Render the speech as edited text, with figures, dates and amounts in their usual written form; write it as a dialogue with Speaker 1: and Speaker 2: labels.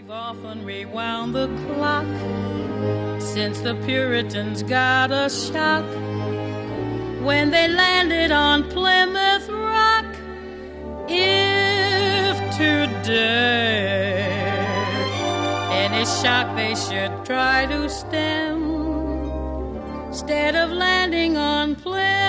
Speaker 1: Often rewound the clock since the Puritans got a shock when they landed on Plymouth Rock. If today any shock they should try to stem, instead of landing on Plymouth